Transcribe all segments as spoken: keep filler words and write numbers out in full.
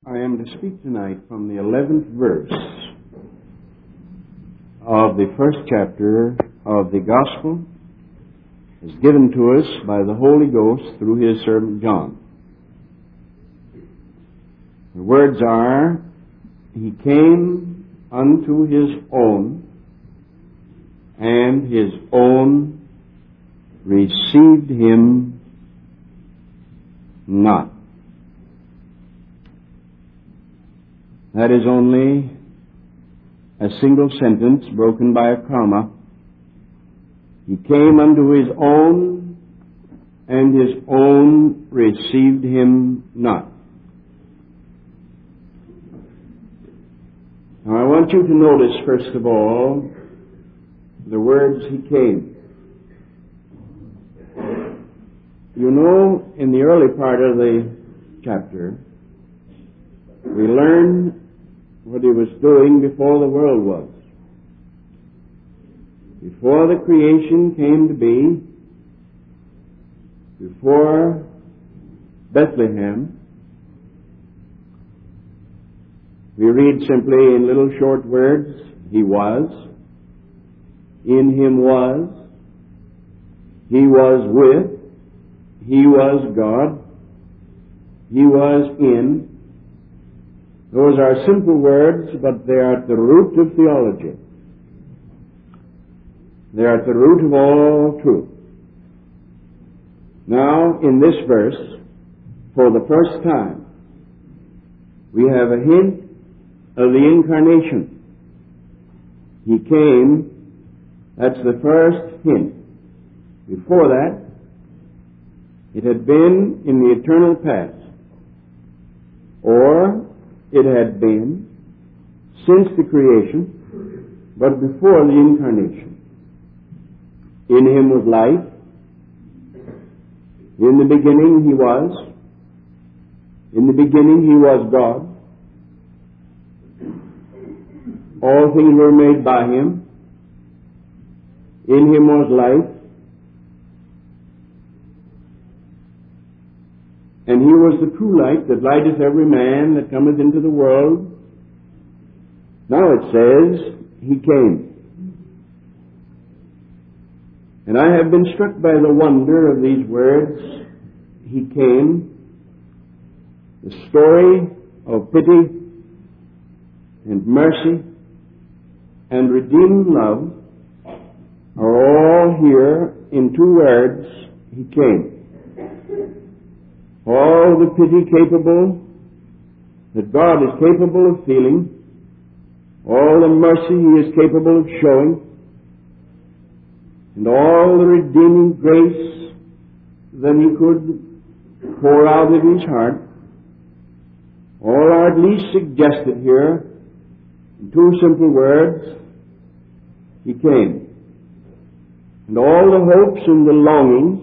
I am to speak tonight from the eleventh verse of the first chapter of the Gospel as given to us by the Holy Ghost through His servant John. The words are, He came unto His own, and His own received Him not. That is only a single sentence broken by a comma. He came unto His own, and His own received Him not. Now I want you to notice, first of all, the words He came. You know, in the early part of the chapter, we learn what He was doing before the world was. Before the creation came to be, before Bethlehem, we read simply in little short words, He was, in Him was, He was with, He was God, He was in. Those are simple words, but they are at the root of theology. They are at the root of all truth. Now, in this verse, for the first time, we have a hint of the incarnation. He came, that's the first hint. Before that, it had been in the eternal past, or it had been since the creation, but before the incarnation. In Him was life. In the beginning He was. In the beginning He was God. All things were made by Him. In Him was life. And He was the true light that lighteth every man that cometh into the world. Now it says, He came. And I have been struck by the wonder of these words, He came. The story of pity and mercy and redeeming love are all here in two words, He came. All the pity capable, that God is capable of feeling, all the mercy He is capable of showing, and all the redeeming grace that He could pour out of His heart, all are at least suggested here in two simple words, He came. And all the hopes and the longings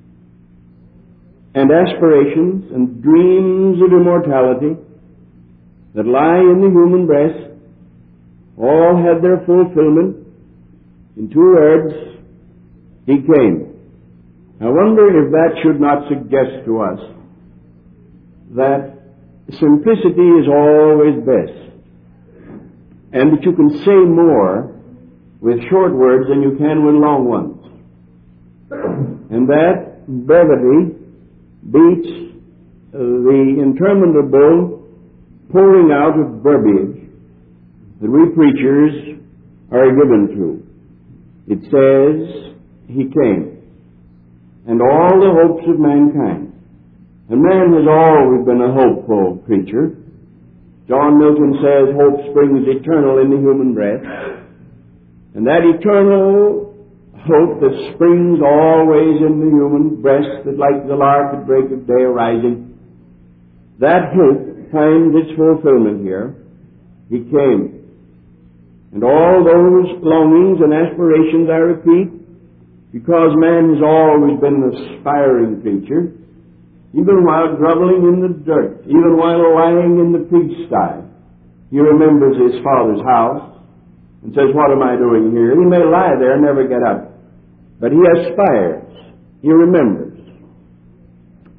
and aspirations and dreams of immortality that lie in the human breast all had their fulfillment in two words, He came. I wonder if that should not suggest to us that simplicity is always best, and that you can say more with short words than you can with long ones, and that brevity beats uh, the interminable pouring out of verbiage that we preachers are given to. It says, He came, and all the hopes of mankind. And man has always been a hopeful creature. John Milton says, hope springs eternal in the human breast. And that eternal hope that springs always in the human breast, that like the lark at break of day arising, that hope finds its fulfillment here. He came. And all those longings and aspirations, I repeat, because man has always been an aspiring creature, even while groveling in the dirt, even while lying in the pigsty, he remembers his father's house and says, what am I doing here? He may lie there and never get up, but he aspires. He remembers.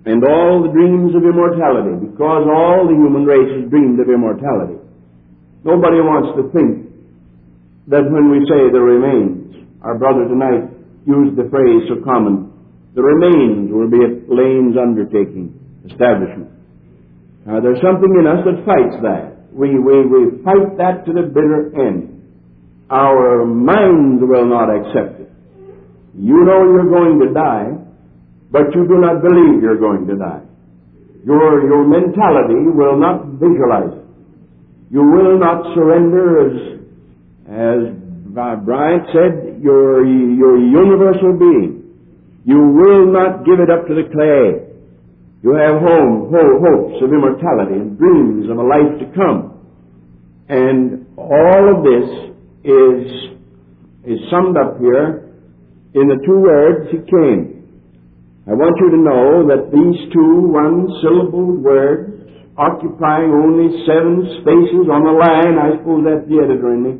and all the dreams of immortality, because all the human race has dreamed of immortality. Nobody wants to think that when we say the remains, our brother tonight used the phrase so common, the remains will be at Lane's undertaking, establishment. Now there's something in us that fights that. We, we, we fight that to the bitter end. Our minds will not accept it. You know you're going to die, but you do not believe you're going to die. Your, your mentality will not visualize it. You will not surrender, as, as Bryant said, your, your universal being. You will not give it up to the clay. You have home, hopes of immortality and dreams of a life to come. And all of this is, is summed up here in the two words, He came. I want you to know that these two one-syllabled words, occupying only seven spaces on the line, I suppose that's the editor in me,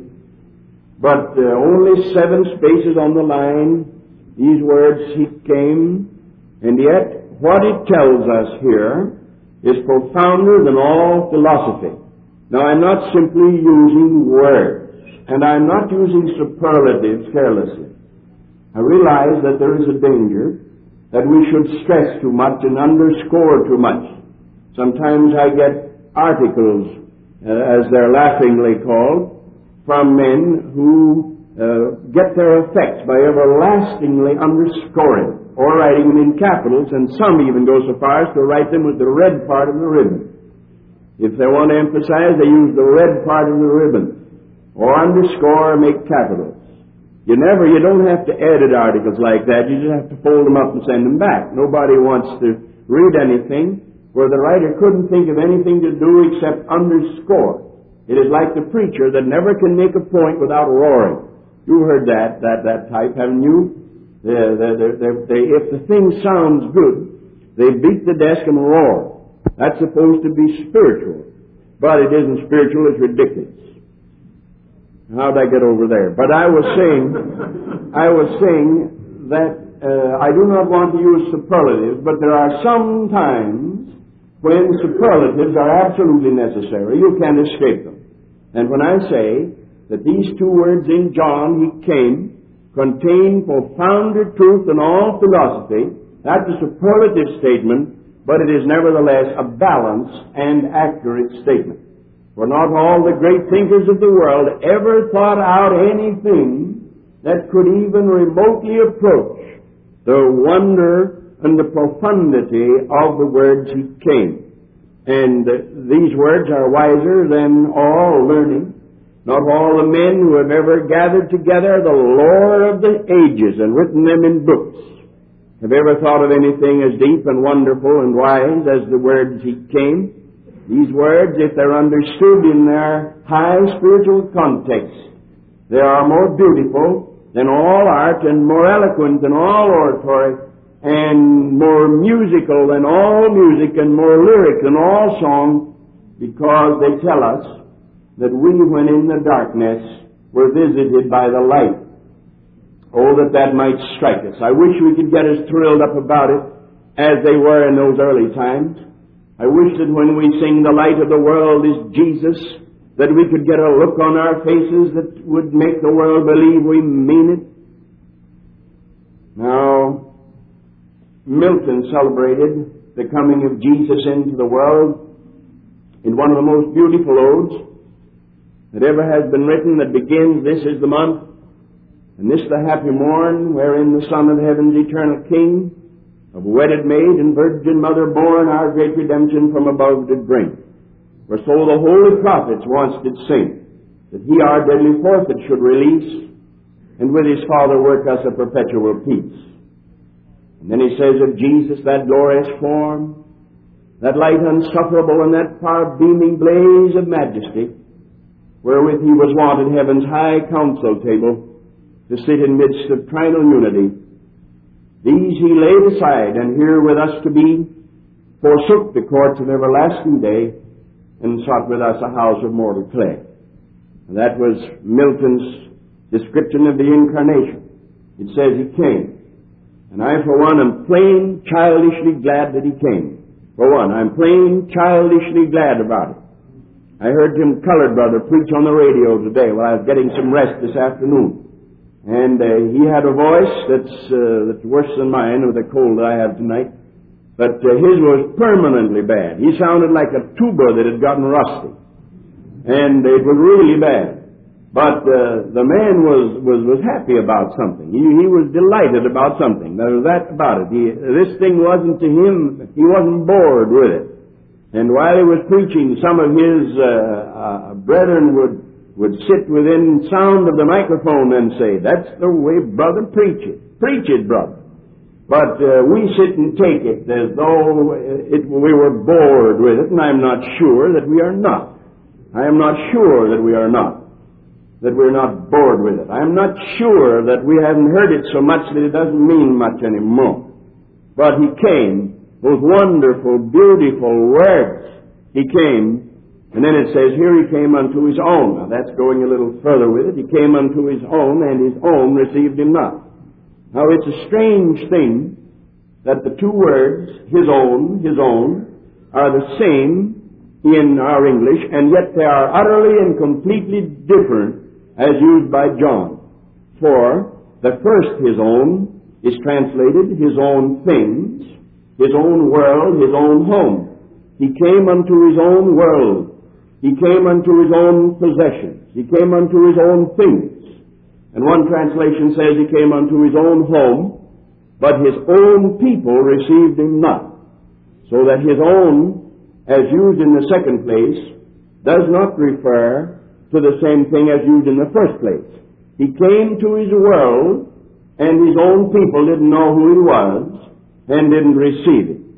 but uh, only seven spaces on the line, these words, He came, and yet what it tells us here is profounder than all philosophy. Now, I'm not simply using words, and I'm not using superlatives carelessly. I realize that there is a danger that we should stress too much and underscore too much. Sometimes I get articles, uh, as they're laughingly called, from men who uh, get their effects by everlastingly underscoring or writing them in capitals, and some even go so far as to write them with the red part of the ribbon. If they want to emphasize, they use the red part of the ribbon, or underscore or make capitals. You never, you don't have to edit articles like that. You just have to fold them up and send them back. Nobody wants to read anything where the writer couldn't think of anything to do except underscore. It is like the preacher that never can make a point without roaring. You heard that, that, that type, haven't you? They're, they're, they're, they're, they, if the thing sounds good, they beat the desk and roar. That's supposed to be spiritual. But it isn't spiritual, it's ridiculous. How'd I get over there? But I was saying, I was saying that uh, I do not want to use superlatives, but there are some times when superlatives are absolutely necessary. You can't escape them. And when I say that these two words in John, He came, contain profounder truth than all philosophy, that's a superlative statement, but it is nevertheless a balanced and accurate statement. For not all the great thinkers of the world ever thought out anything that could even remotely approach the wonder and the profundity of the words He came. And uh, these words are wiser than all learning. Not all the men who have ever gathered together the lore of the ages and written them in books have ever thought of anything as deep and wonderful and wise as the words He came. These words, if they're understood in their high spiritual context, they are more beautiful than all art and more eloquent than all oratory and more musical than all music and more lyric than all song, because they tell us that we, when in the darkness, were visited by the light. Oh, that that might strike us. I wish we could get as thrilled up about it as they were in those early times. I wish that when we sing the light of the world is Jesus, that we could get a look on our faces that would make the world believe we mean it. Now, Milton celebrated the coming of Jesus into the world in one of the most beautiful odes that ever has been written, that begins, "This is the month, and this the happy morn, wherein the Son of Heaven's eternal King, of wedded maid and virgin mother born, our great redemption from above did bring. For so the holy prophets once did sing, that He our deadly forfeit should release, and with His Father work us a perpetual peace." And then he says of Jesus, that glorious form, that light unsufferable, and that far beaming blaze of majesty, wherewith He was wont at heaven's high council table to sit in midst of trinal unity, these He laid aside, and here with us to be, forsook the courts of everlasting day, and sought with us a house of mortal clay. And that was Milton's description of the incarnation. It says He came. And I, for one, am plain childishly glad that he came. For one, I'm plain childishly glad about it. I heard Jim Colored brother preach on the radio today while I was getting some rest this afternoon. And uh, he had a voice that's, uh, that's worse than mine with the cold that I have tonight. But uh, his was permanently bad. He sounded like a tuba that had gotten rusty. And it was really bad. But uh, the man was, was, was happy about something. He, he was delighted about something. There was that about it. He, this thing wasn't to him, he wasn't bored with it. And while he was preaching, some of his uh, uh, brethren would, would sit within sound of the microphone and say, "That's the way brother preach it. Preach it, brother." But uh, we sit and take it as though it, we were bored with it, and I'm not sure that we are not. I am not sure that we are not. That we're not bored with it. I'm not sure that we haven't heard it so much that it doesn't mean much anymore. But he came, those wonderful, beautiful words. He came, and then it says, here he came unto his own. Now that's going a little further with it. He came unto his own, and his own received him not. Now it's a strange thing that the two words, his own, his own, are the same in our English, and yet they are utterly and completely different as used by John. For the first his own is translated his own things, his own world, his own home. He came unto his own world. He came unto his own possessions. He came unto his own things. And one translation says he came unto his own home, but his own people received him not. So that his own, as used in the second place, does not refer to the same thing as used in the first place. He came to his world, and his own people didn't know who he was, and didn't receive it.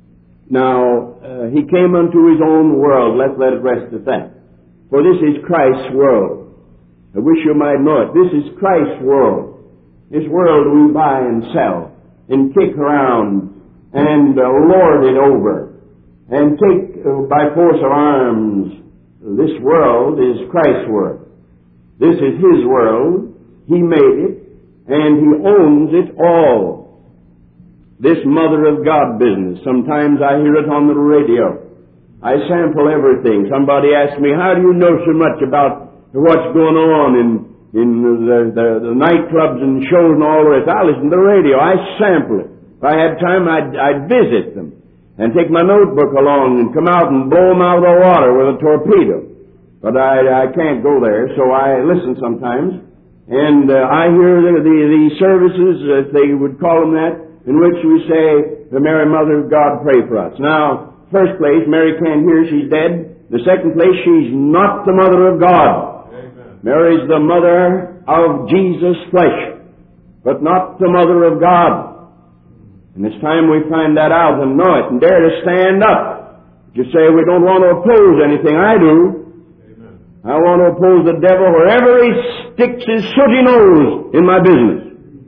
Now, uh, he came unto his own world. Let's let it rest at that. For this is Christ's world. I wish you might know it. This is Christ's world. This world we buy and sell, and kick around, and uh, lord it over, and take uh, by force of arms. This world is Christ's world. This is his world. He made it, and he owns it all. This Mother of God business, sometimes I hear it on the radio. I sample everything. Somebody asks me, how do you know so much about what's going on in, in the, the, the nightclubs and shows and all the rest? I listen to the radio. I sample it. If I had time, I'd, I'd visit them and take my notebook along and come out and blow them out of the water with a torpedo. But I, I can't go there, so I listen sometimes. And uh, I hear the, the, the services, if they would call them that, in which we say, the Mary Mother of God, pray for us. Now, first place, Mary can't hear, she's dead. The second place, she's not the Mother of God. Amen. Mary's the Mother of Jesus' flesh, but not the Mother of God. And it's time we find that out and know it and dare to stand up. You say, we don't want to oppose anything. I do. Amen. I want to oppose the devil wherever he sticks his sooty nose in my business.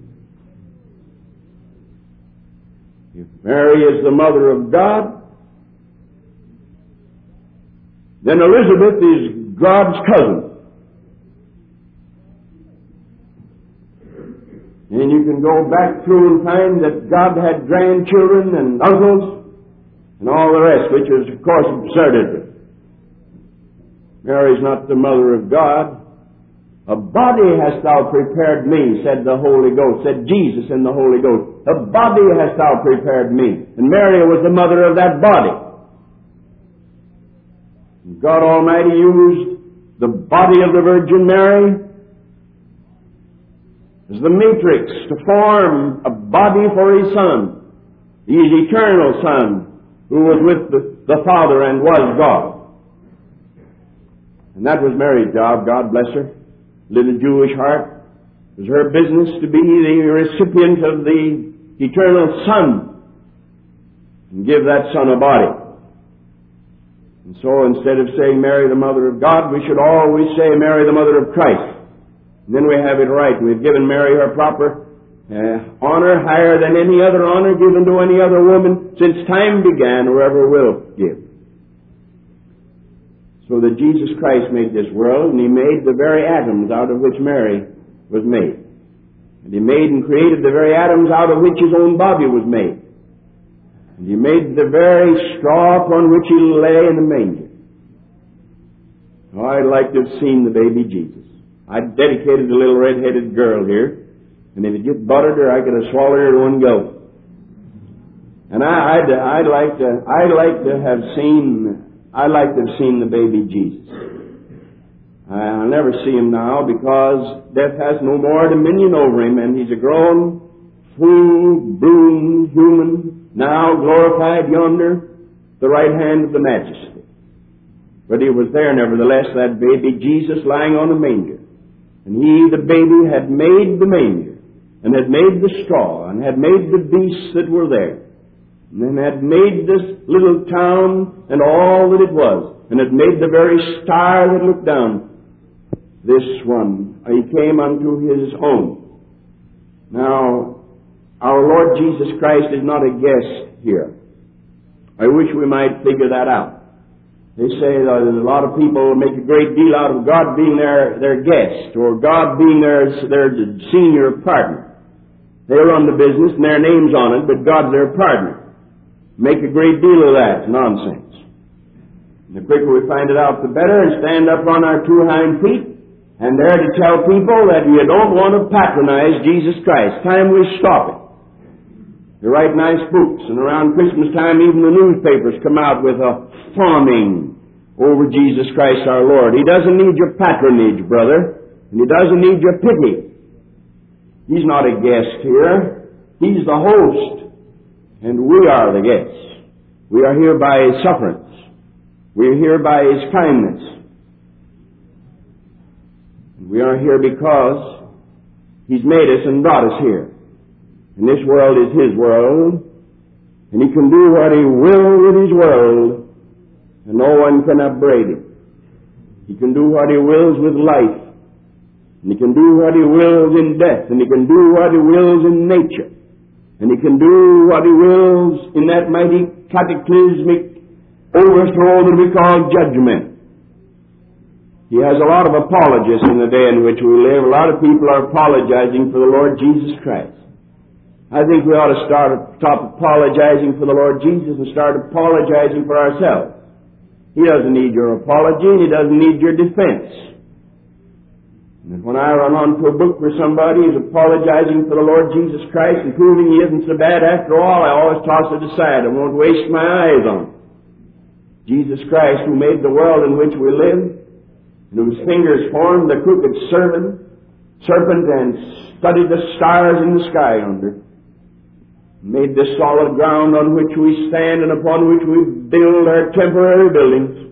If Mary is the Mother of God, then Elizabeth is God's cousin. And you can go back through and find that God had grandchildren and uncles and all the rest, which is, of course, absurdity. Mary's not the Mother of God. A body hast thou prepared me, said the Holy Ghost, said Jesus in the Holy Ghost. A body hast thou prepared me. And Mary was the mother of that body. God Almighty used the body of the Virgin Mary as the matrix to form a body for his Son, his eternal Son, who was with the, the Father and was God. And that was Mary's job, God bless her. Little Jewish heart. It was her business to be the recipient of the eternal Son and give that Son a body. And so instead of saying Mary the Mother of God, we should always say Mary the Mother of Christ. And then we have it right. We've given Mary her proper uh, honor, higher than any other honor given to any other woman since time began or ever will give. So that Jesus Christ made this world, and he made the very atoms out of which Mary was made. And He made and created the very atoms out of which His own body was made. And He made the very straw upon which He lay in the manger. Oh, I'd like to have seen the baby Jesus. I'd dedicated a little red-headed girl here, and if it just buttered her, I could have swallowed her in one go. And I, I'd, I'd like to, I'd like to have seen, I'd like to have seen the baby Jesus. I'll never see Him now because death has no more dominion over Him, and He's a grown, full, bloom human, now glorified yonder, the right hand of the Majesty. But He was there, nevertheless, that baby Jesus lying on a manger. And He, the baby, had made the manger, and had made the straw, and had made the beasts that were there, and then had made this little town and all that it was, and had made the very star that looked down. This one, He came unto His own. Now, our Lord Jesus Christ is not a guest here. I wish we might figure that out. They say that a lot of people make a great deal out of God being their, their guest, or God being their, their senior partner. They run the business and their name's on it, but God's their partner. Make a great deal of that nonsense. And the quicker we find it out, the better, and stand up on our two hind feet, and there to tell people that you don't want to patronize Jesus Christ. Time we stop it. They write nice books, and around Christmas time even the newspapers come out with a fawning over Jesus Christ our Lord. He doesn't need your patronage, brother, and He doesn't need your pity. He's not a guest here. He's the host, and we are the guests. We are here by His sufferance. We are here by His kindness. We are here because He's made us and brought us here. And this world is His world, and He can do what He will with His world, and no one can upbraid Him. He can do what He wills with life, and He can do what He wills in death, and He can do what He wills in nature, and He can do what He wills in that mighty cataclysmic overthrow that we call judgment. He has a lot of apologists in the day in which we live. A lot of people are apologizing for the Lord Jesus Christ. I think we ought to start stop apologizing for the Lord Jesus and start apologizing for ourselves. He doesn't need your apology, and He doesn't need your defense. And when I run onto a book where somebody is apologizing for the Lord Jesus Christ and proving He isn't so bad after all, I always toss it aside. I won't waste my eyes on it. Jesus Christ, who made the world in which we live, and whose fingers formed the crooked serpent, serpent and studied the stars in the sky yonder, made this solid ground on which we stand and upon which we build our temporary buildings.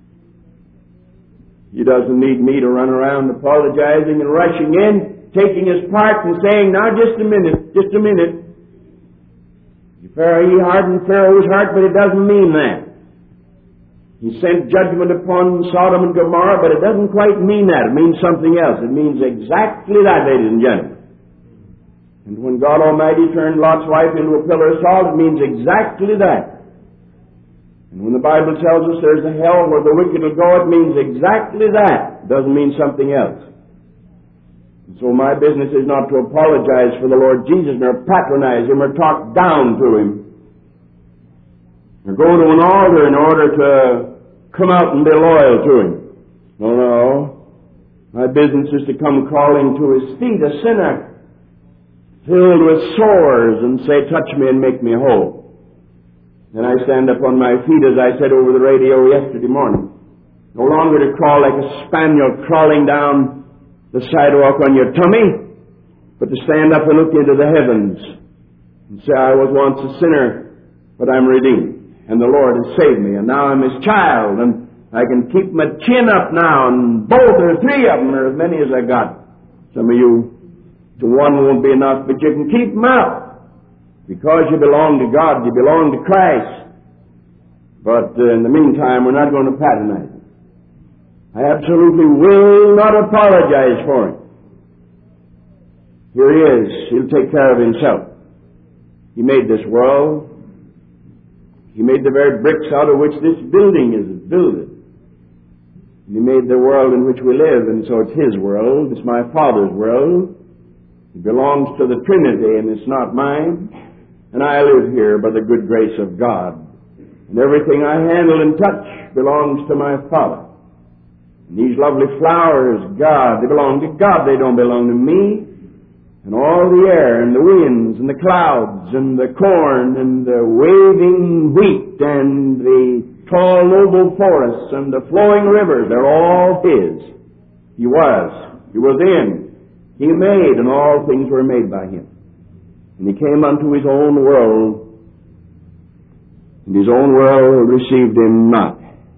He doesn't need me to run around apologizing and rushing in, taking His part and saying, now just a minute, just a minute. He hardened Pharaoh's heart, but it doesn't mean that. He sent judgment upon Sodom and Gomorrah, but it doesn't quite mean that. It means something else. It means exactly that, ladies and gentlemen. And when God Almighty turned Lot's wife into a pillar of salt, it means exactly that. And when the Bible tells us there's a hell where the wicked will go, it means exactly that. It doesn't mean something else. And so my business is not to apologize for the Lord Jesus, nor patronize Him, or talk down to Him, or go to an altar in order to come out and be loyal to Him. No, no. My business is to come crawling to His feet, a sinner, filled with sores, and say, touch me and make me whole. Then I stand up on my feet, as I said over the radio yesterday morning, no longer to crawl like a spaniel crawling down the sidewalk on your tummy, but to stand up and look into the heavens and say, I was once a sinner, but I'm redeemed, and the Lord has saved me, and now I'm His child, and I can keep my chin up now, and both or three of them, or as many as I got. Some of you, to one won't be enough, but you can keep them up. Because you belong to God, you belong to Christ. But uh, in the meantime, we're not going to patronize Him. I absolutely will not apologize for Him. Here He is. He'll take care of Himself. He made this world. He made the very bricks out of which this building is built. And He made the world in which we live, and so it's His world. It's my Father's world. It belongs to the Trinity, and it's not mine. And I live here by the good grace of God. And everything I handle and touch belongs to my Father. And these lovely flowers, God, they belong to God. They don't belong to me. And all the air and the winds and the clouds and the corn and the waving wheat and the tall noble forests and the flowing rivers, they're all His. He was. He was in. He made, and all things were made by Him. And He came unto His own world, and His own world received Him not.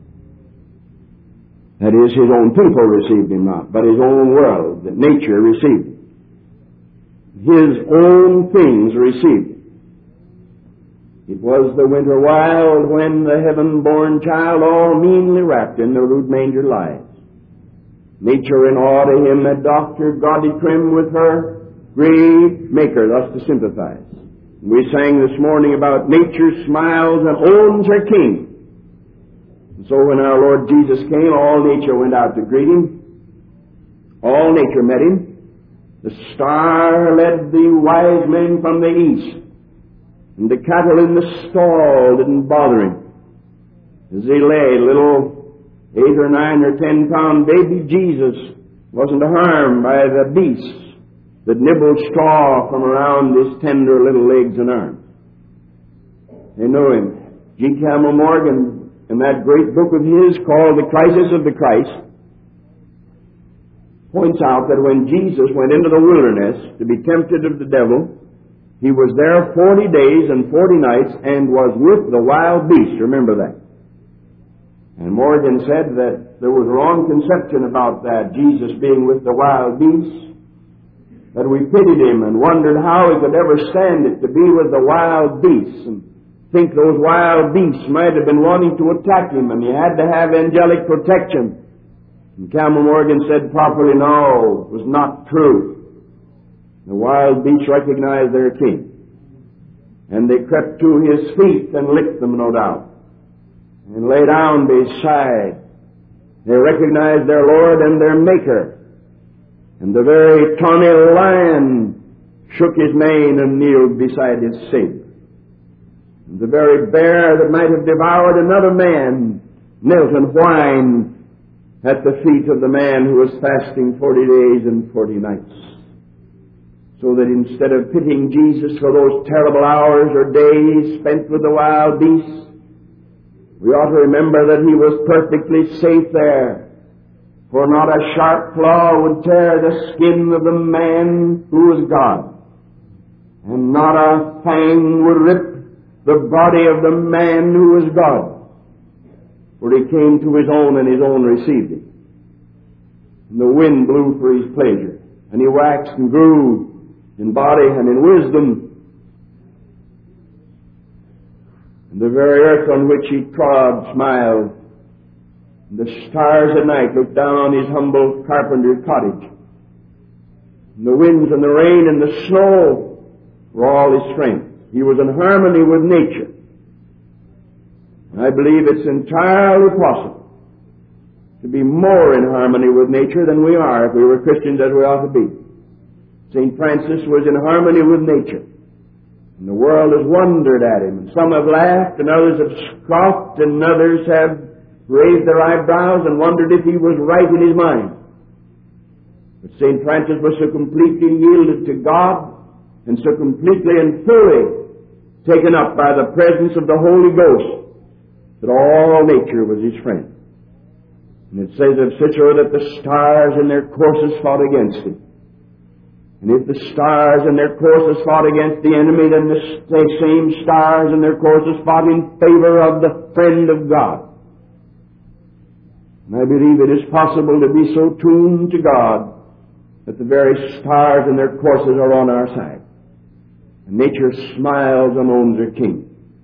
That is, His own people received Him not, but His own world, that nature received Him. His own things received Him. It was the winter wild when the heaven-born child, all meanly wrapped in the rude manger lies. Nature in awe to Him that doctor, gaudy trim with her great Maker, thus to sympathize. We sang this morning about nature smiles and owns her King. And so when our Lord Jesus came, all nature went out to greet Him. All nature met Him. The star led the wise men from the east, and the cattle in the stall didn't bother Him. As He lay, little eight or nine or ten pound baby Jesus wasn't harmed by the beasts that nibbled straw from around His tender little legs and arms. They know Him. G. Campbell Morgan, in that great book of his called The Crisis of the Christ, points out that when Jesus went into the wilderness to be tempted of the devil, He was there forty days and forty nights and was with the wild beasts. Remember that. And Morgan said that there was a wrong conception about that, Jesus being with the wild beasts, that we pitied Him and wondered how He could ever stand it to be with the wild beasts, and think those wild beasts might have been wanting to attack Him and He had to have angelic protection. And Campbell Morgan said properly, no, it was not true. The wild beasts recognized their King. And they crept to His feet and licked them, no doubt, and lay down beside. They recognized their Lord and their Maker. And the very tawny lion shook his mane and kneeled beside his Savior. And the very bear that might have devoured another man knelt and whined at the feet of the man who was fasting forty days and forty nights. So that instead of pitying Jesus for those terrible hours or days spent with the wild beasts, we ought to remember that He was perfectly safe there. For not a sharp claw would tear the skin of the man who was God, and not a fang would rip the body of the man who was God. For He came to His own, and His own received Him. And the wind blew for His pleasure, and He waxed and grew in body and in wisdom. And the very earth on which He trod smiled. And the stars at night looked down on His humble carpenter's cottage. And the winds and the rain and the snow were all His strength. He was in harmony with nature. I believe it's entirely possible to be more in harmony with nature than we are if we were Christians as we ought to be. Saint Francis was in harmony with nature. And the world has wondered at Him. And some have laughed, and others have scoffed, and others have raised their eyebrows and wondered if He was right in His mind. But Saint Francis was so completely yielded to God, and so completely and fully taken up by the presence of the Holy Ghost, that all nature was His friend. And it says of Cicero that the stars in their courses fought against Him. And if the stars in their courses fought against the enemy, then the same stars in their courses fought in favor of the friend of God. And I believe it is possible to be so tuned to God that the very stars in their courses are on our side. And nature smiles and owns her King.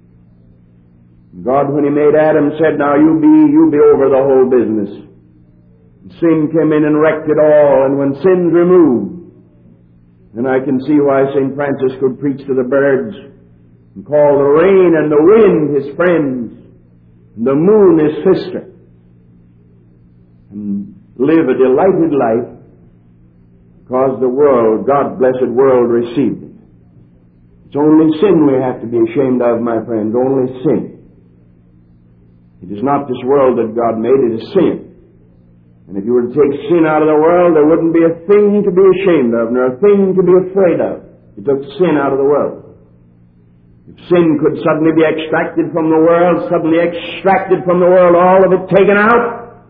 God, when He made Adam, said, now you be, you be over the whole business. And sin came in and wrecked it all, and when sin's removed, then I can see why Saint Francis could preach to the birds and call the rain and the wind His friends, and the moon His sister, and live a delighted life, because the world, God's blessed world, received it. It's only sin we have to be ashamed of, my friends, only sin. It is not this world that God made, it is sin. And if you were to take sin out of the world, there wouldn't be a thing to be ashamed of, nor a thing to be afraid of. It took sin out of the world. If sin could suddenly be extracted from the world, suddenly extracted from the world, all of it taken out,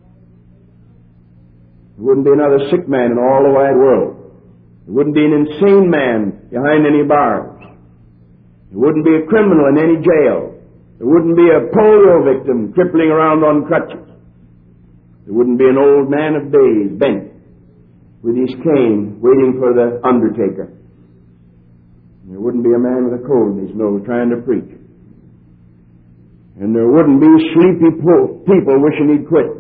there wouldn't be another sick man in all the wide world. There wouldn't be an insane man behind any bars. There wouldn't be a criminal in any jail. There wouldn't be a polio victim crippling around on crutches. There wouldn't be an old man of days bent with his cane waiting for the undertaker. There wouldn't be a man with a cold in his nose trying to preach. And there wouldn't be sleepy people wishing he'd quit.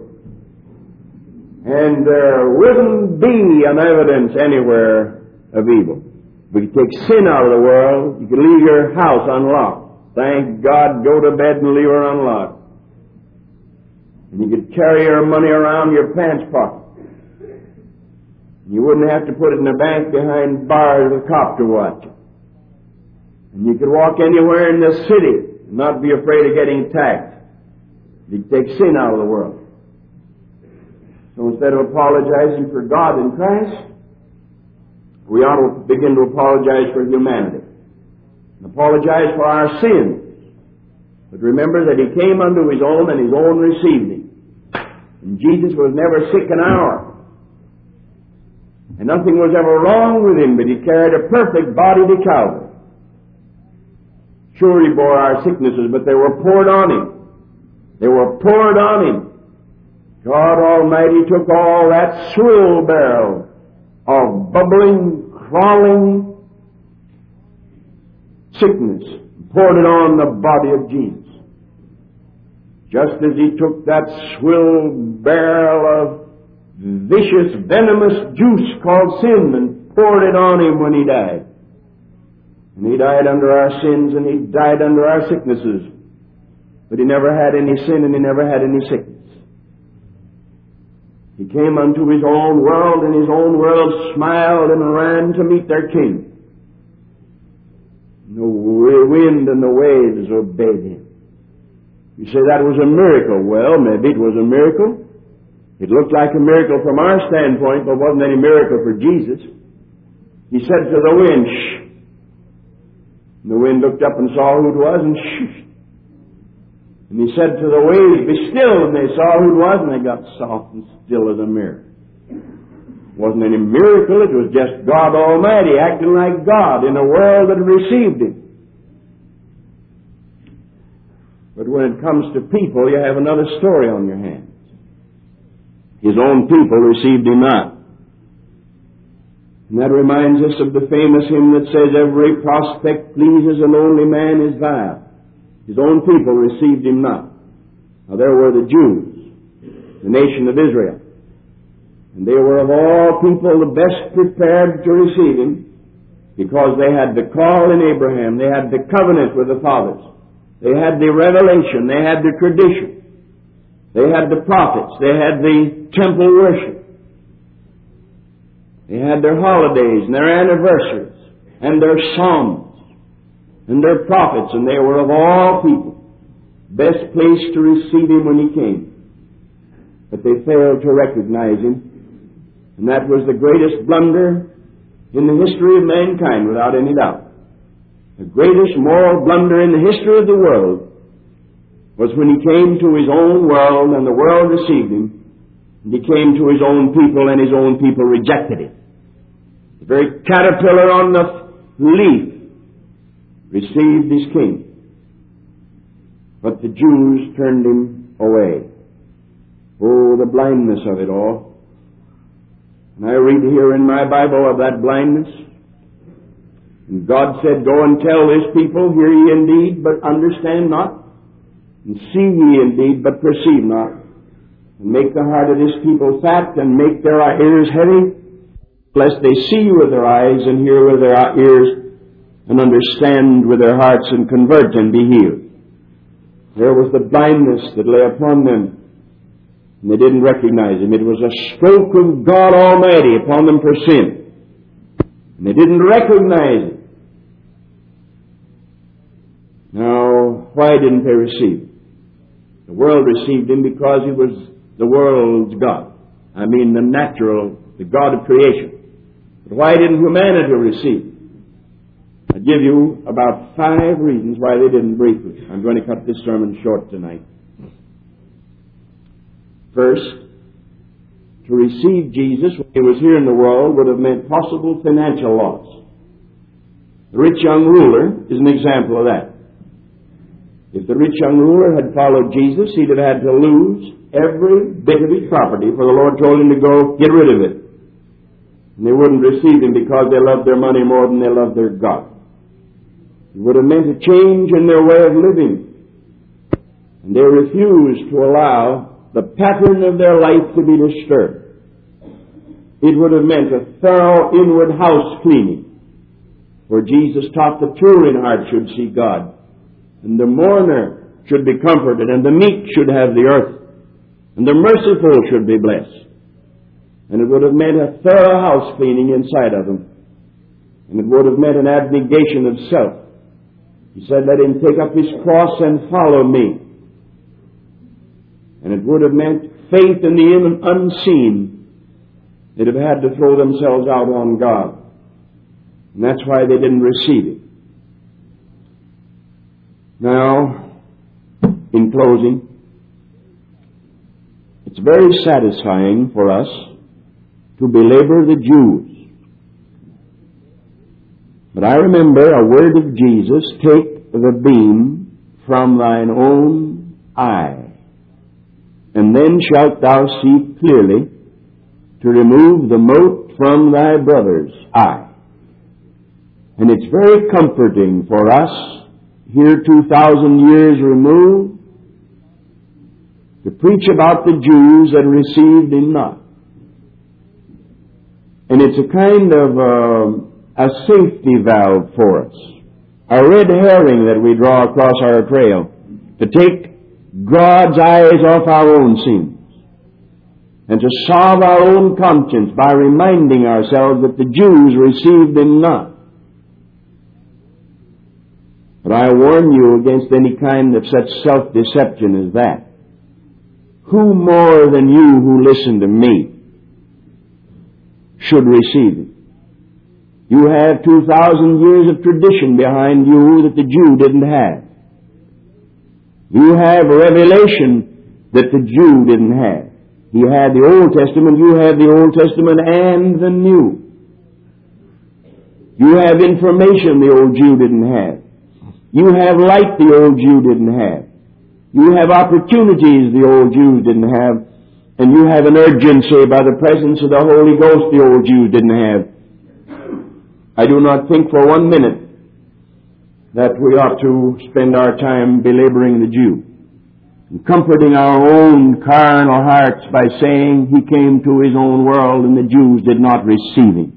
And there wouldn't be an evidence anywhere of evil. If we could take sin out of the world, you could leave your house unlocked. Thank God, go to bed and leave her unlocked. And you could carry your money around your pants pocket. You wouldn't have to put it in the bank behind bars with a cop to watch it. And you could walk anywhere in the city and not be afraid of getting taxed. You could take sin out of the world. So instead of apologizing for God in Christ, we ought to begin to apologize for humanity. And apologize for our sins. But remember that He came unto His own, and His own received Him. And Jesus was never sick an hour. And nothing was ever wrong with Him, but He carried a perfect body to Calvary. Sure, He bore our sicknesses, but they were poured on Him. They were poured on Him. God Almighty took all that swill barrel of bubbling, crawling sickness and poured it on the body of Jesus. Just as He took that swill barrel of vicious, venomous juice called sin and poured it on Him when He died. And He died under our sins and He died under our sicknesses. But He never had any sin and He never had any sickness. He came unto His own world, and His own world smiled and ran to meet their King. The wind and the waves obeyed Him. You say that was a miracle. Well, maybe it was a miracle. It looked like a miracle from our standpoint, but wasn't any miracle for Jesus. He said to the wind, shh. And the wind looked up and saw who it was and shh. And He said to the waves, be still, and they saw who it was, and they got soft and still as a mirror. It wasn't any miracle, it was just God Almighty acting like God in a world that received Him. But when it comes to people, you have another story on your hands. His own people received Him not. And that reminds us of the famous hymn that says, every prospect pleases and only man is vile. His own people received Him not. Now there were the Jews, the nation of Israel. And they were of all people the best prepared to receive Him because they had the call in Abraham. They had the covenant with the fathers. They had the revelation. They had the tradition. They had the prophets. They had the temple worship. They had their holidays and their anniversaries and their psalms and their prophets, and they were of all people best placed to receive Him when He came. But they failed to recognize Him, and that was the greatest blunder in the history of mankind, without any doubt. The greatest moral blunder in the history of the world was when He came to His own world, and the world received Him, and He came to His own people, and His own people rejected Him. The very caterpillar on the leaf received His King. But the Jews turned Him away. Oh, the blindness of it all. And I read here in my Bible of that blindness. And God said, go and tell this people, hear ye indeed, but understand not. And see ye indeed, but perceive not. And make the heart of this people fat, and make their ears heavy, lest they see with their eyes, and hear with their ears, and understand with their hearts, and convert and be healed. There was the blindness that lay upon them. And they didn't recognize Him. It was a stroke of God Almighty upon them for sin. And they didn't recognize it. Now, why didn't they receive Him? The world received Him because He was the world's God. I mean the natural, the God of creation. But why didn't humanity receive Him? I'll give you about five reasons why they didn't briefly. I'm going to cut this sermon short tonight. First, to receive Jesus when He was here in the world would have meant possible financial loss. The rich young ruler is an example of that. If the rich young ruler had followed Jesus, he'd have had to lose every bit of his property, for the Lord told him to go get rid of it. And they wouldn't receive Him because they loved their money more than they loved their God. It would have meant a change in their way of living. And they refused to allow the pattern of their life to be disturbed. It would have meant a thorough inward house cleaning, where Jesus taught the pure in heart should see God, and the mourner should be comforted, and the meek should have the earth, and the merciful should be blessed. And it would have meant a thorough house cleaning inside of them. And it would have meant an abnegation of self. He said, let him take up his cross and follow me. And it would have meant faith in the unseen. They'd have had to throw themselves out on God. And that's why they didn't receive it. Now, in closing, it's very satisfying for us to belabor the Jews. But I remember a word of Jesus, take the beam from thine own eye, and then shalt thou see clearly to remove the mote from thy brother's eye. And it's very comforting for us, here two thousand years removed, to preach about the Jews that received Him not. And it's a kind of uh, a safety valve for us, a red herring that we draw across our trail, to take God's eyes off our own sins, and to solve our own conscience by reminding ourselves that the Jews received Him not. But I warn you against any kind of such self-deception as that. Who more than you who listen to me should receive it? You have two thousand years of tradition behind you that the Jew didn't have. You have revelation that the Jew didn't have. He had the Old Testament, you have the Old Testament and the New. You have information the old Jew didn't have. You have light the old Jew didn't have. You have opportunities the old Jews didn't have. And you have an urgency by the presence of the Holy Ghost the old Jews didn't have. I do not think for one minute that we ought to spend our time belaboring the Jew and comforting our own carnal hearts by saying He came to His own world and the Jews did not receive Him.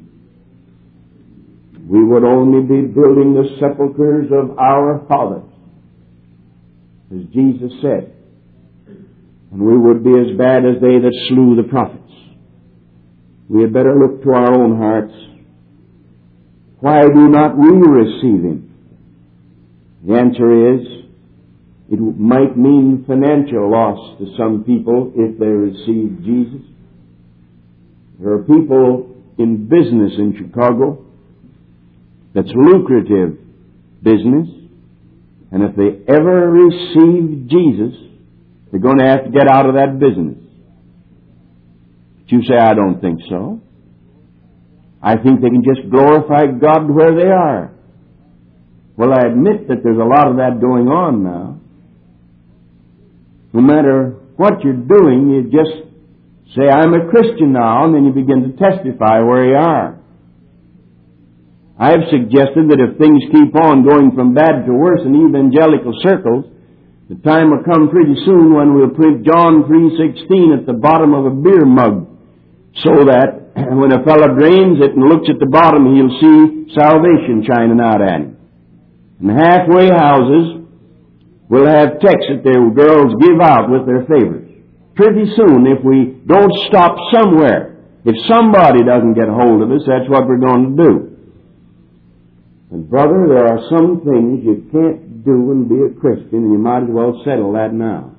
We would only be building the sepulchres of our fathers, as Jesus said, and we would be as bad as they that slew the prophets. We had better look to our own hearts. Why do not we receive Him? The answer is, it might mean financial loss to some people if they receive Jesus. There are people in business in Chicago that's lucrative business, and if they ever receive Jesus, they're going to have to get out of that business. But you say, I don't think so. I think they can just glorify God where they are. Well, I admit that there's a lot of that going on now. No matter what you're doing, you just say, I'm a Christian now, and then you begin to testify where you are. I have suggested that if things keep on going from bad to worse in evangelical circles, the time will come pretty soon when we'll print John three sixteen at the bottom of a beer mug, so that when a fellow drains it and looks at the bottom, he'll see salvation shining out at him. And halfway houses will have texts that their girls give out with their favors. pretty soon if we don't stop somewhere. If somebody doesn't get hold of us, that's what we're going to do. And brother, there are some things you can't do and be a Christian, and you might as well settle that now.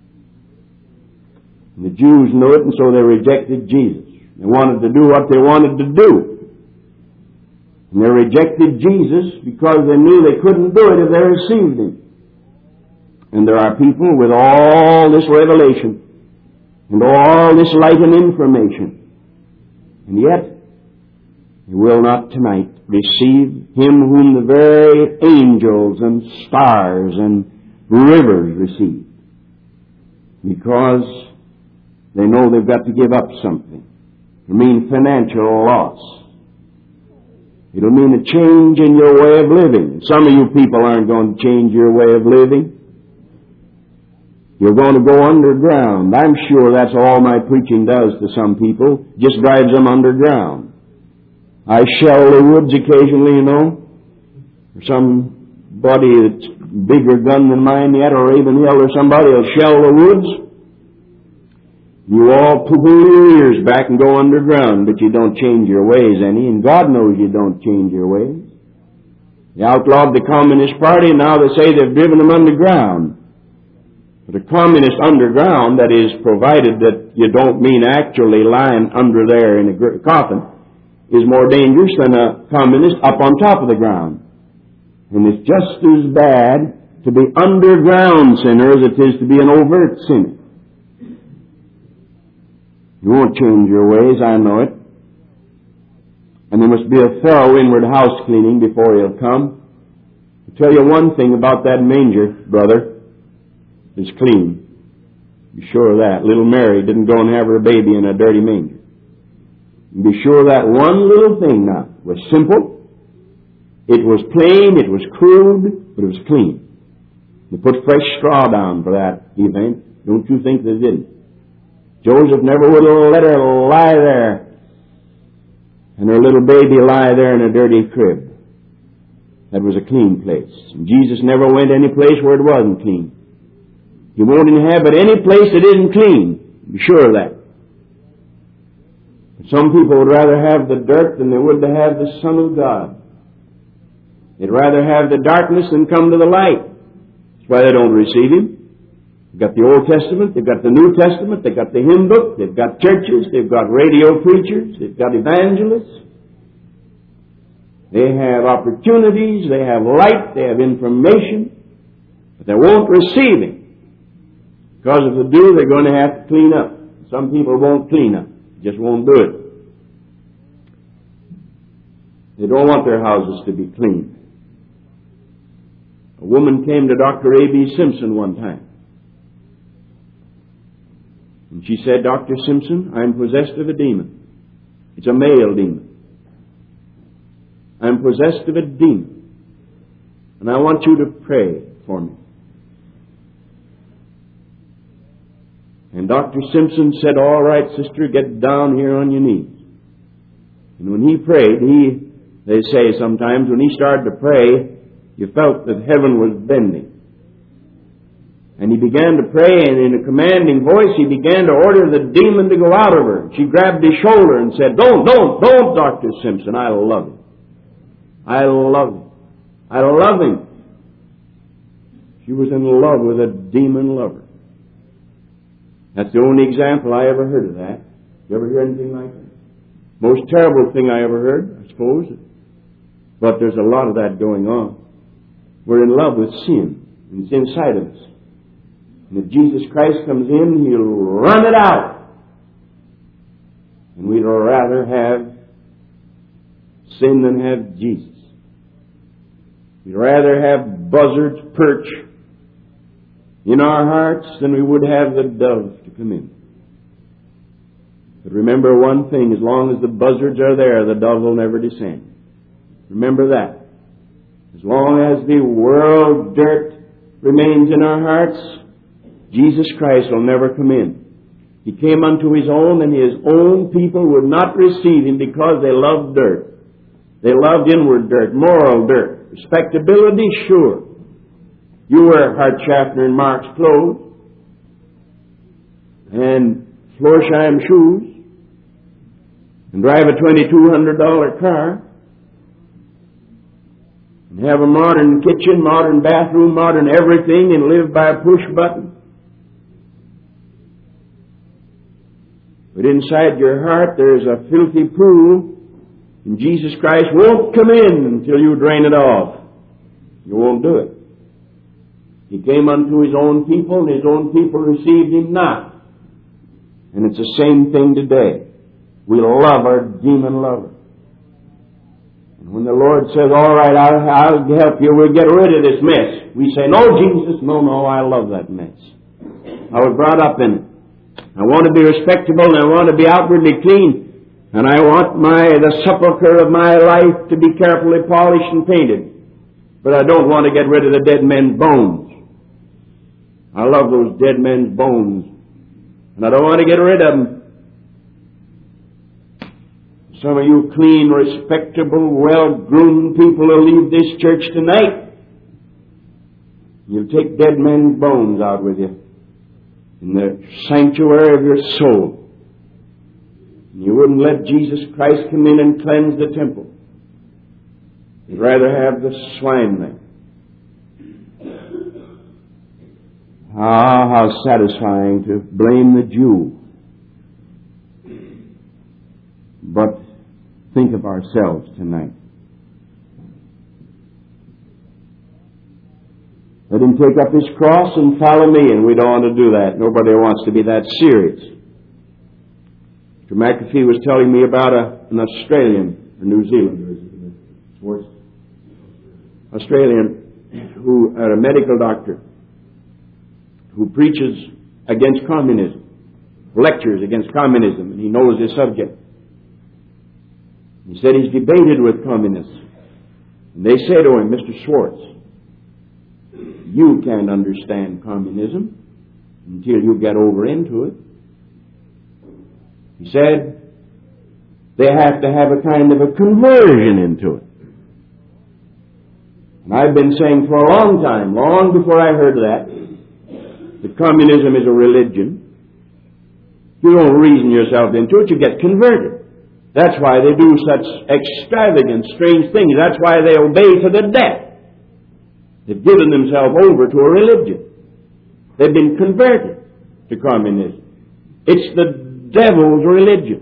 And the Jews knew it, and so they rejected Jesus. They wanted to do what they wanted to do. And they rejected Jesus because they knew they couldn't do it if they received Him. And there are people with all this revelation and all this light and information, and yet they will not tonight receive Him whom the very angels and stars and rivers receive, because they know they've got to give up something. It'll mean financial loss. It'll mean a change in your way of living. Some of you people aren't going to change your way of living. You're going to go underground. I'm sure that's all my preaching does to some people. Just drives them underground. I shell the woods occasionally, you know. Or somebody that's bigger gun than mine yet, or Ravenhill or somebody will shell the woods. You all pull your ears back and go underground, but you don't change your ways any, and God knows you don't change your ways. They outlawed the Communist Party, and now they say they've driven them underground. But a communist underground, that is, provided that you don't mean actually lying under there in a coffin, is more dangerous than a communist up on top of the ground. And it's just as bad to be underground sinner as it is to be an overt sinner. You won't change your ways, I know it. And there must be a thorough inward house cleaning before He'll come. I'll tell you one thing about that manger, brother. It's clean. Be sure of that. Little Mary didn't go and have her baby in a dirty manger. Be sure of that one little thing now was simple. It was plain, it was crude, but it was clean. They put fresh straw down for that event. Don't you think they didn't? Joseph never would have let her lie there and her little baby lie there in a dirty crib. That was a clean place. And Jesus never went any place where it wasn't clean. He won't inhabit any place that isn't clean. Be sure of that. But some people would rather have the dirt than they would to have the Son of God. They'd rather have the darkness than come to the light. That's why they don't receive Him. They've got the Old Testament, they've got the New Testament, they've got the hymn book, they've got churches, they've got radio preachers, they've got evangelists. They have opportunities, they have light, they have information, but they won't receive Him. Because if they do, they're going to have to clean up. Some people won't clean up. Just won't do it. They don't want their houses to be clean. A woman came to Doctor A B Simpson one time. And she said, Doctor Simpson, I'm possessed of a demon. It's a male demon. I'm possessed of a demon. And I want you to pray for me. And Doctor Simpson said, all right, sister, get down here on your knees. And when he prayed, he, they say sometimes, when he started to pray, you felt that heaven was bending. And he began to pray, and in a commanding voice, he began to order the demon to go out of her. She grabbed his shoulder and said, don't, don't, don't, Doctor Simpson, I love him. I love him. I love him. She was in love with a demon lover. That's the only example I ever heard of that. You ever hear anything like that? Most terrible thing I ever heard, I suppose. But there's a lot of that going on. We're in love with sin, and it's inside of us. And if Jesus Christ comes in, He'll run it out. And we'd rather have sin than have Jesus. We'd rather have buzzards perch in our hearts than we would have the dove to come in. But remember one thing, as long as the buzzards are there, the dove will never descend. Remember that. As long as the world dirt remains in our hearts, Jesus Christ will never come in. He came unto His own, and His own people would not receive Him because they loved dirt. They loved inward dirt, moral dirt. Respectability, sure. You wear Hart Schaffner and Mark's clothes. and Florsheim shoes and drive a twenty-two hundred dollar car and have a modern kitchen, modern bathroom, modern everything, and live by a push button. But inside your heart there's a filthy pool, and Jesus Christ won't come in until you drain it off. You won't do it. He came unto His own people, and His own people received Him not. And it's the same thing today. We love our demon lover. And when the Lord says, all right, I'll, I'll help you, we'll get rid of this mess, we say, no, Jesus, no, no, I love that mess. I was brought up in it. I want to be respectable, and I want to be outwardly clean, and I want my the sepulchre of my life to be carefully polished and painted. But I don't want to get rid of the dead men's bones. I love those dead men's bones, and I don't want to get rid of them. Some of you clean, respectable, well-groomed people will leave this church tonight. You'll take dead men's bones out with you in the sanctuary of your soul. You wouldn't let Jesus Christ come in and cleanse the temple. You'd rather have the swine there. Ah, how satisfying to blame the Jew. But think of ourselves tonight. Let Him take up His cross and follow me, and we don't want to do that. Nobody wants to be that serious. Mister McAfee was telling me about a, an Australian, or New Zealander, Australian, who, uh, a medical doctor, who preaches against communism, lectures against communism, and he knows this subject. He said he's debated with communists. And they say to him, Mister Schwartz, you can't understand communism until you get over into it. He said they have to have a kind of a conversion into it. And I've been saying for a long time, long before I heard that, that communism is a religion. You don't reason yourself into it, you get converted. That's why they do such extravagant, strange things. That's why they obey to the death. They've given themselves over to a religion. They've been converted to communism. It's the devil's religion.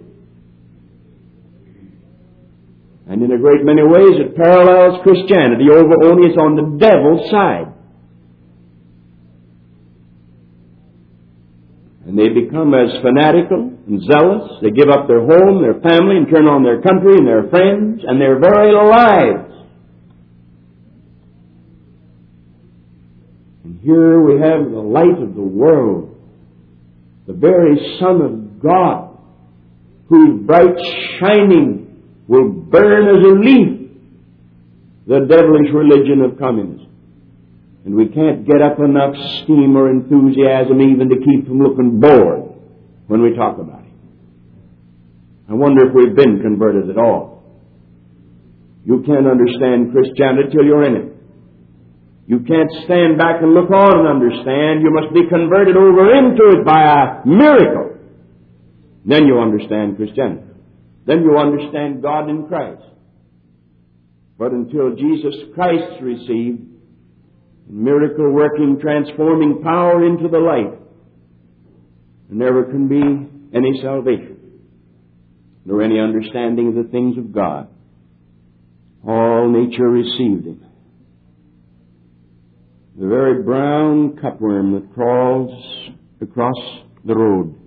And in a great many ways it parallels Christianity, over only it's on the devil's side. And they become as fanatical and zealous. They give up their home, their family, and turn on their country and their friends and their very lives. And here we have the light of the world, the very Son of God, whose bright shining will burn as a leaf the devilish religion of communism. And we can't get up enough steam or enthusiasm even to keep from looking bored when we talk about it. I wonder if we've been converted at all. You can't understand Christianity till you're in it. You can't stand back and look on and understand. You must be converted over into it by a miracle. Then you understand Christianity. Then you understand God in Christ. But until Jesus Christ received miracle working, transforming power into the light, there never can be any salvation, nor any understanding of the things of God. All nature received Him. The very brown cutworm that crawls across the road.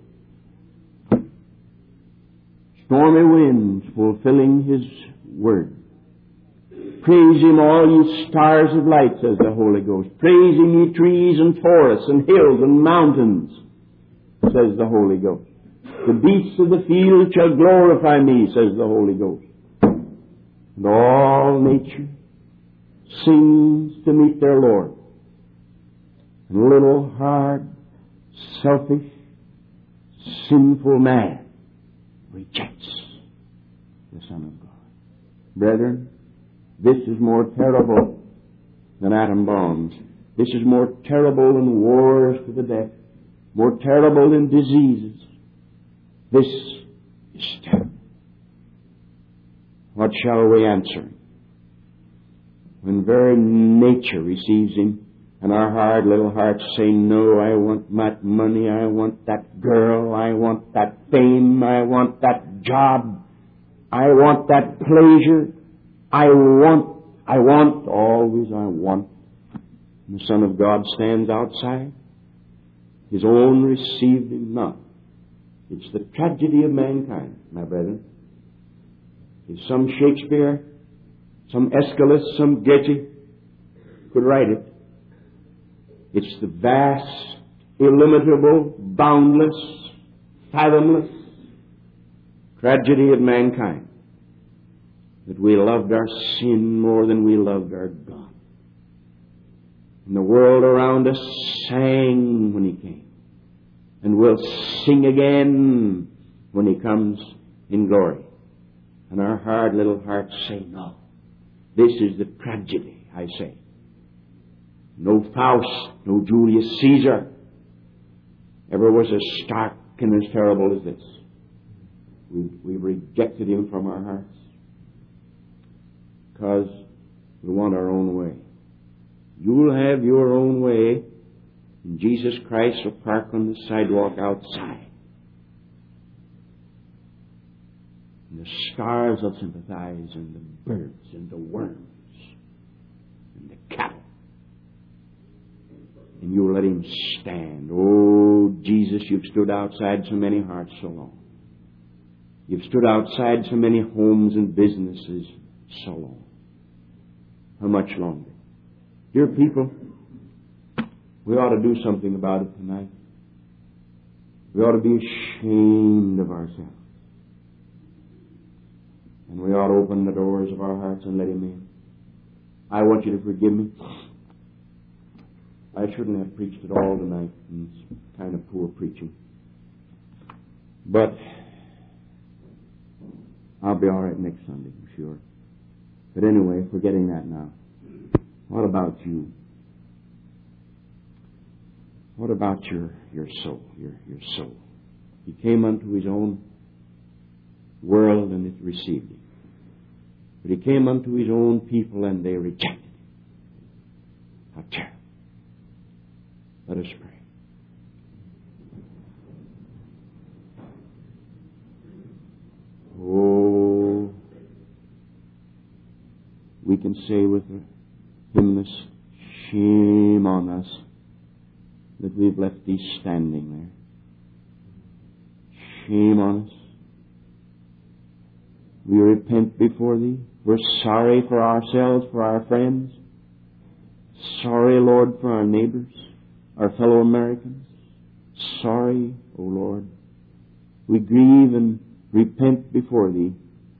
Stormy winds fulfilling His word. Praise Him, all ye stars of light, says the Holy Ghost. Praise Him, ye trees and forests and hills and mountains, says the Holy Ghost. The beasts of the field shall glorify me, says the Holy Ghost. And all nature sings to meet their Lord. And little, hard, selfish, sinful man rejects the Son of God. Brethren, this is more terrible than atom bombs. This is more terrible than wars to the death. more terrible than diseases. This is terrible. What shall we answer? When very nature receives him, and our hard little hearts say, no, I want that money, I want that girl, I want that fame, I want that job, I want that pleasure, I want, I want, always I want. And the Son of God stands outside. His own received him not. It's the tragedy of mankind, my brethren. If some Shakespeare, some Aeschylus, some Goethe could write it, it's the vast, illimitable, boundless, fathomless tragedy of mankind that we loved our sin more than we loved our God. And the world around us sang when He came, and will sing again when He comes in glory. And our hard little hearts say, no. This is the tragedy, I say. No Faust, no Julius Caesar ever was as stark and as terrible as this. We, we rejected him from our hearts because we want our own way. You'll have your own way, and Jesus Christ will park on the sidewalk outside. And the stars will sympathize, and the birds, and the worms, and the cattle. And you'll let Him stand. Oh, Jesus, you've stood outside so many hearts so long. You've stood outside so many homes and businesses so long. How much longer? Dear people, we ought to do something about it tonight. We ought to be ashamed of ourselves. And we ought to open the doors of our hearts and let Him in. I want you to forgive me. I shouldn't have preached at all tonight. It's kind of poor preaching. But I'll be all right next Sunday, I'm sure. But anyway, forgetting that now. What about you? What about your, your soul, your, your soul? He came unto His own world and it received Him. But He came unto His own people and they rejected Him. How terrible. Let us pray. Oh, we can say with the hymnist, shame on us that we've left Thee standing there. Shame on us. We repent before Thee. We're sorry for ourselves, for our friends. Sorry, Lord, for our neighbors, our fellow Americans. Sorry, O Lord. We grieve and repent before Thee.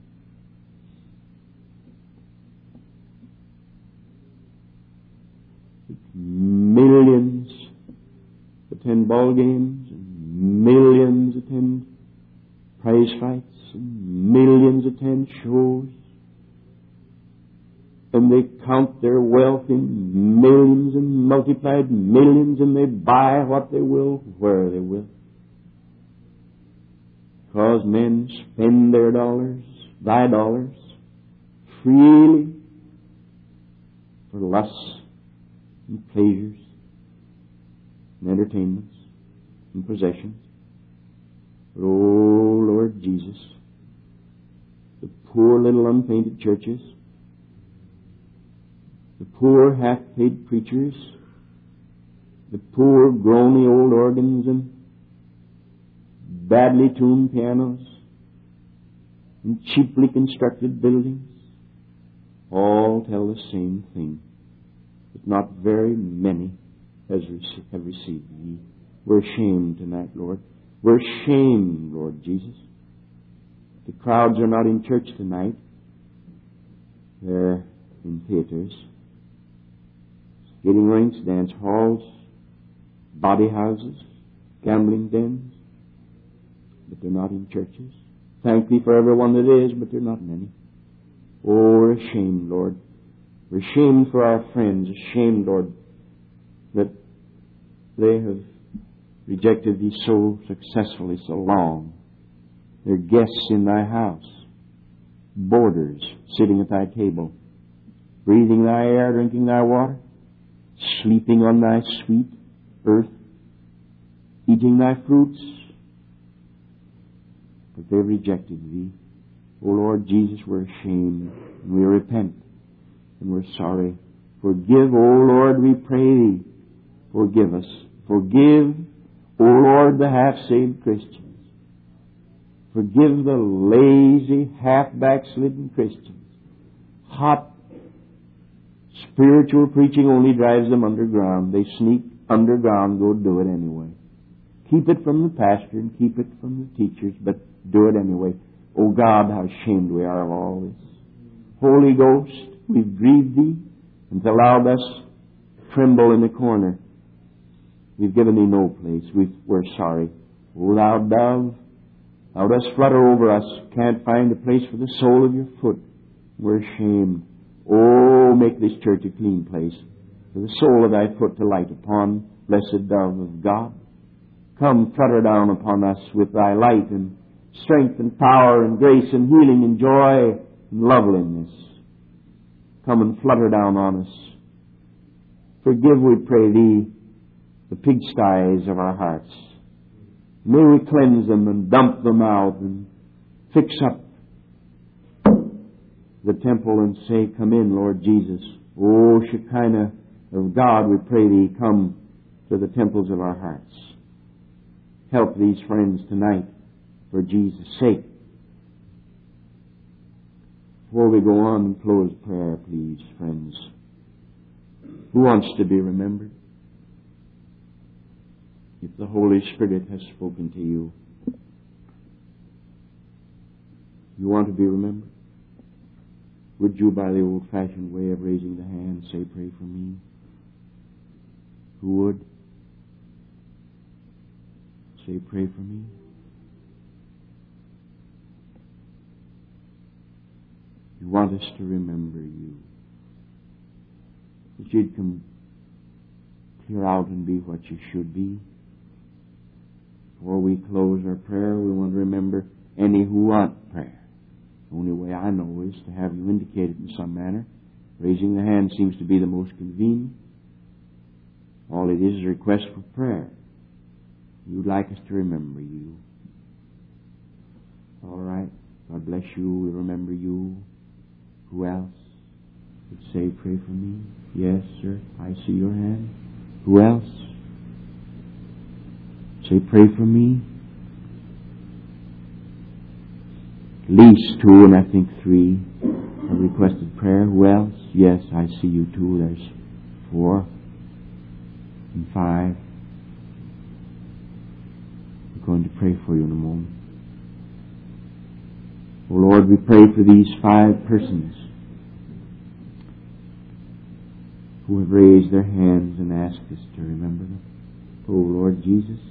Millions attend ball games, and millions attend prize fights, and millions attend shows. And they count their wealth in millions and multiplied millions, and they buy what they will, where they will. Because men spend their dollars, thy dollars, freely for lusts and pleasures and entertainments and possessions. But, oh, Lord Jesus, the poor little unpainted churches, the poor half-paid preachers, the poor groany old organs and badly tuned pianos and cheaply constructed buildings all tell the same thing, that not very many has rec- have received Thee. We're ashamed tonight, Lord. We're ashamed, Lord Jesus. The crowds are not in church tonight. They're in theaters, skating rinks, dance halls, body houses, gambling dens. But they're not in churches. Thank Thee for everyone that is, but they're not many. Oh, we're ashamed, Lord. We're ashamed for our friends. Ashamed, Lord, that they have rejected thee so successfully so long. They're guests in thy house, boarders sitting at thy table, breathing thy air, drinking thy water, sleeping on thy sweet earth, eating thy fruits. But they rejected thee. O Lord Jesus, we're ashamed, and we repent, and we're sorry. Forgive, O Lord, we pray thee. Forgive us. Forgive, O Lord, the half-saved Christians. Forgive the lazy, half-backslidden Christians. Hot, spiritual preaching only drives them underground. They sneak underground, go do it anyway. Keep it from the pastor and keep it from the teachers, but do it anyway. Oh God, how ashamed we are of all this. Holy Ghost, we've grieved thee and allowed us to tremble in the corner. We've given thee no place. We've, we're sorry. O thou dove, thou dost flutter over us, can't find a place for the sole of your foot. We're ashamed. Oh, make this church a clean place for the sole of thy foot to light upon, blessed dove of God. Come, flutter down upon us with thy light and strength and power and grace and healing and joy and loveliness. Come and flutter down on us. Forgive, we pray thee, the pigsties of our hearts. May we cleanse them and dump them out and fix up the temple and say, come in, Lord Jesus. O Shekinah of God, we pray thee, come to the temples of our hearts. Help these friends tonight for Jesus' sake. Before we go on and close prayer, please, friends, who wants to be remembered? If the Holy Spirit has spoken to you, you want to be remembered? Would you, by the old-fashioned way of raising the hand, say, pray for me? Who would? Say, pray for me. You want us to remember you. That you'd come clear out and be what you should be. Before we close our prayer, we want to remember any who want prayer. The only way I know is to have you indicate it in some manner. Raising the hand seems to be the most convenient. All it is is a request for prayer. You'd like us to remember you. All right. God bless you. We remember you. Who else would say, pray for me? Yes, sir. I see your hand. Who else? Say, pray for me. At least two, and I think three have requested prayer. Who else? Yes, I see you too. There's four and five. We're going to pray for you in a moment. Oh Lord, we pray for these five persons who have raised their hands and asked us to remember them. Oh Lord Jesus,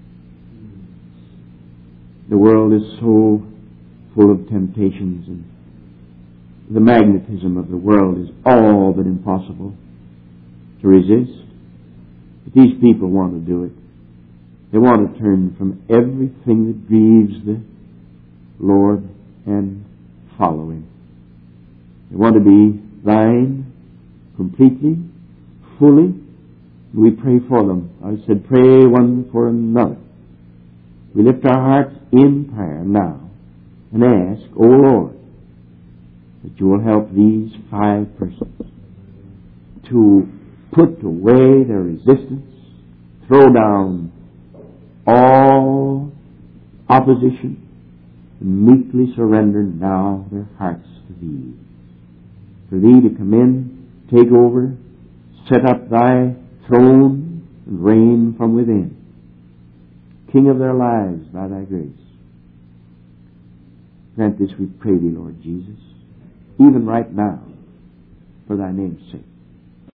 the world is so full of temptations, and the magnetism of the world is all but impossible to resist. But these people want to do it. They want to turn from everything that grieves the Lord and follow Him. They want to be thine completely, fully. We pray for them. I said, pray one for another. We lift our hearts in prayer now and ask, O Lord, that you will help these five persons to put away their resistance, throw down all opposition, and meekly surrender now their hearts to Thee. For Thee to come in, take over, set up Thy throne, and reign from within. King of their lives by Thy grace. Grant this, we pray Thee, Lord Jesus, even right now, for Thy name's sake.